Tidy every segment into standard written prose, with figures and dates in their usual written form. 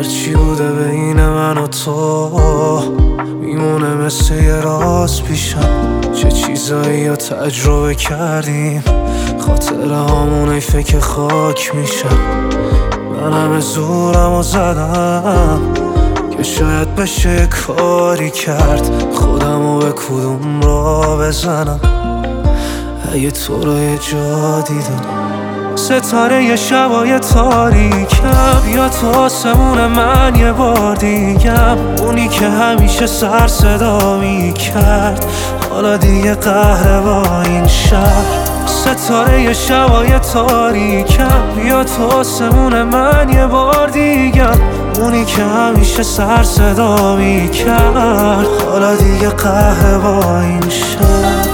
هرچی بوده بین من و تو میمونه مثل یه راز پیشم. چه چیزایی رو تجربه کردیم، خاطره هامون ای فکر خاک میشم. من همه زورم و زدم که شاید بشه کاری کرد، خودمو به کدوم را بزنم اگه تو رو یه جا دیدم. ستاره یه شبای تاریکم، یا تو آسمون من یه بار دیگم. اونی که همیشه سر صدا میکرد حالا دیگه قهره با این شهر. ستاره یه شبای تاریکم، یا تو آسمون من یه بار دیگم. اونی که همیشه سر صدا میکرد حالا دیگه قهره با این شهر.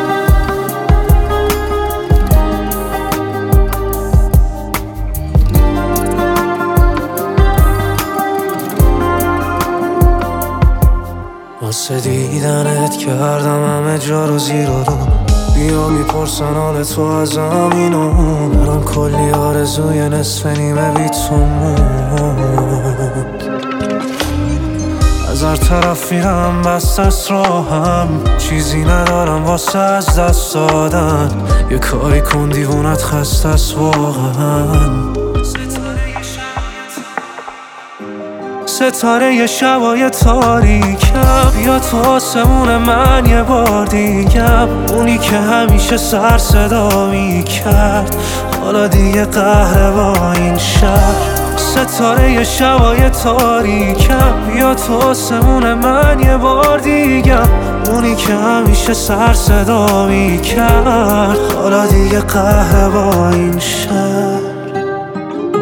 واسه دیدنت کردم همه جا رو زیر و رو. بیا میپرسن حال تو از اینو، برام کلی آرزوی نصف نیمه بی تو موند. از هر طرف میرم بست از راهم، چیزی ندارم واسه از دست دادن. یه کاری کن دیوونت خسته است واقعا. ستاره یه شبای تاریکم، یا تو آسمون من یه بار دیگم. اونی که همیشه سر صدا میکرد حالا دیگه قهره با این شهر. ستاره یه شبای تاریکم، یا تو آسمون من یه بار دیگم. اونی که همیشه سر صدا میکرد حالا دیگه قهره با این شهر.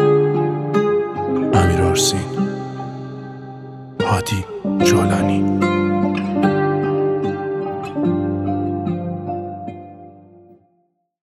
امیر آرسین، هادی جولانی.